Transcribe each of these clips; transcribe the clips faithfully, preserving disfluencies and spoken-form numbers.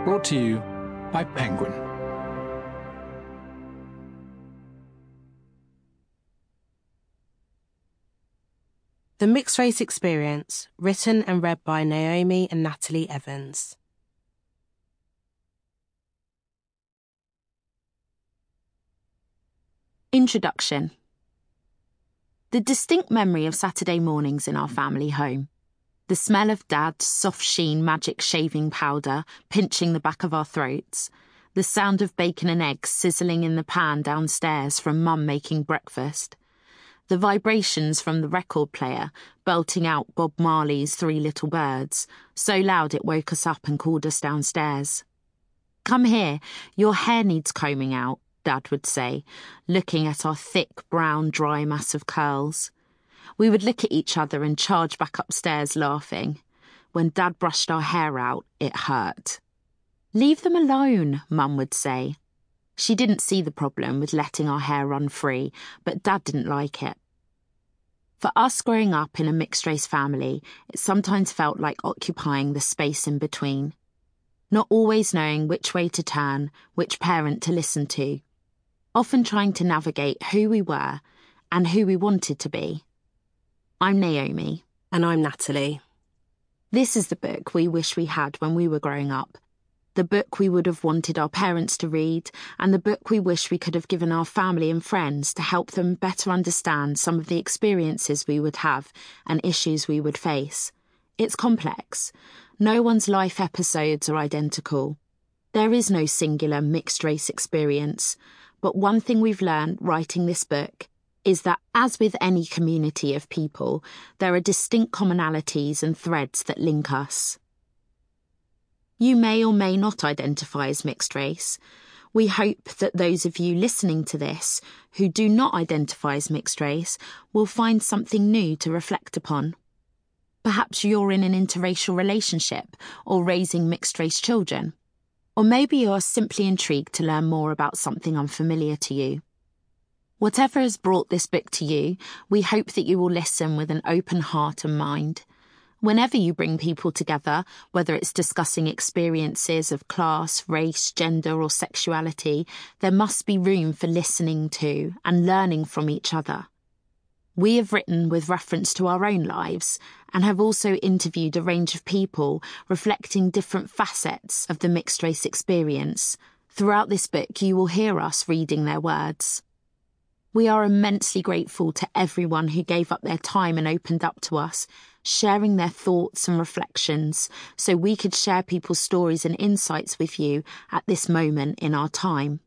Brought to you by Penguin. The Mixed Race Experience, written and read by Naomi and Natalie Evans. Introduction. The distinct memory of Saturday mornings in our family home. The smell of Dad's soft sheen magic shaving powder pinching the back of our throats. The sound of bacon and eggs sizzling in the pan downstairs from Mum making breakfast. The vibrations from the record player belting out Bob Marley's Three Little Birds, so loud it woke us up and called us downstairs. "Come here, your hair needs combing out," Dad would say, looking at our thick, brown, dry mass of curls. We would look at each other and charge back upstairs laughing. When Dad brushed our hair out, it hurt. "Leave them alone," Mum would say. She didn't see the problem with letting our hair run free, but Dad didn't like it. For us growing up in a mixed-race family, it sometimes felt like occupying the space in between. Not always knowing which way to turn, which parent to listen to. Often trying to navigate who we were and who we wanted to be. I'm Naomi. And I'm Natalie. This is the book we wish we had when we were growing up. The book we would have wanted our parents to read, and the book we wish we could have given our family and friends to help them better understand some of the experiences we would have and issues we would face. It's complex. No one's life episodes are identical. There is no singular mixed-race experience. But one thing we've learned writing this book is that, as with any community of people, there are distinct commonalities and threads that link us. You may or may not identify as mixed race. We hope that those of you listening to this who do not identify as mixed race will find something new to reflect upon. Perhaps you're in an interracial relationship or raising mixed-race children. Or maybe you're simply intrigued to learn more about something unfamiliar to you. Whatever has brought this book to you, we hope that you will listen with an open heart and mind. Whenever you bring people together, whether it's discussing experiences of class, race, gender or sexuality, there must be room for listening to and learning from each other. We have written with reference to our own lives and have also interviewed a range of people reflecting different facets of the mixed-race experience. Throughout this book, you will hear us reading their words. We are immensely grateful to everyone who gave up their time and opened up to us, sharing their thoughts and reflections so we could share people's stories and insights with you at this moment in our time.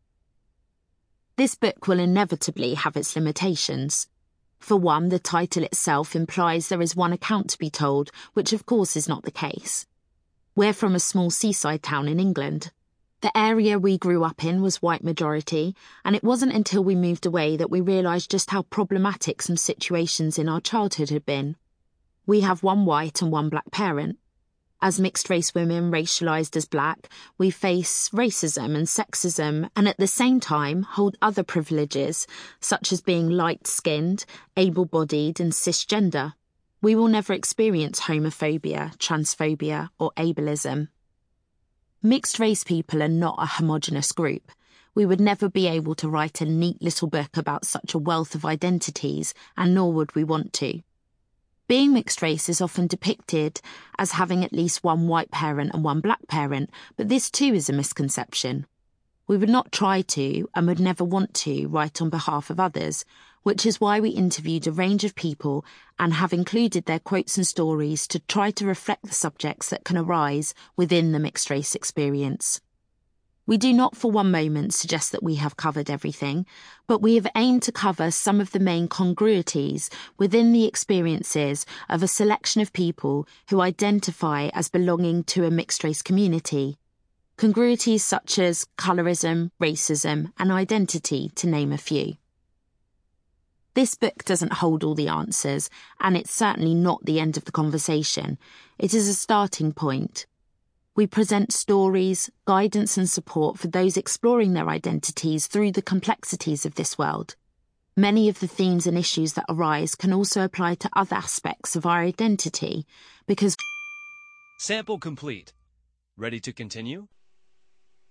This book will inevitably have its limitations. For one, the title itself implies there is one account to be told, which of course is not the case. We're from a small seaside town in England. The area we grew up in was white majority, and it wasn't until we moved away that we realised just how problematic some situations in our childhood had been. We have one white and one black parent. As mixed-race women racialised as black, we face racism and sexism and at the same time hold other privileges, such as being light-skinned, able-bodied and cisgender. We will never experience homophobia, transphobia or ableism. Mixed-race people are not a homogenous group. We would never be able to write a neat little book about such a wealth of identities, and nor would we want to. Being mixed race is often depicted as having at least one white parent and one black parent, but this too is a misconception. We would not try to, and would never want to, write on behalf of others, which is why we interviewed a range of people and have included their quotes and stories to try to reflect the subjects that can arise within the mixed race experience. We do not for one moment suggest that we have covered everything, but we have aimed to cover some of the main congruities within the experiences of a selection of people who identify as belonging to a mixed-race community. Congruities such as colorism, racism, and identity, to name a few. This book doesn't hold all the answers, and it's certainly not the end of the conversation. It is a starting point. We present stories, guidance and support for those exploring their identities through the complexities of this world. Many of the themes and issues that arise can also apply to other aspects of our identity, because... Sample complete. Ready to continue?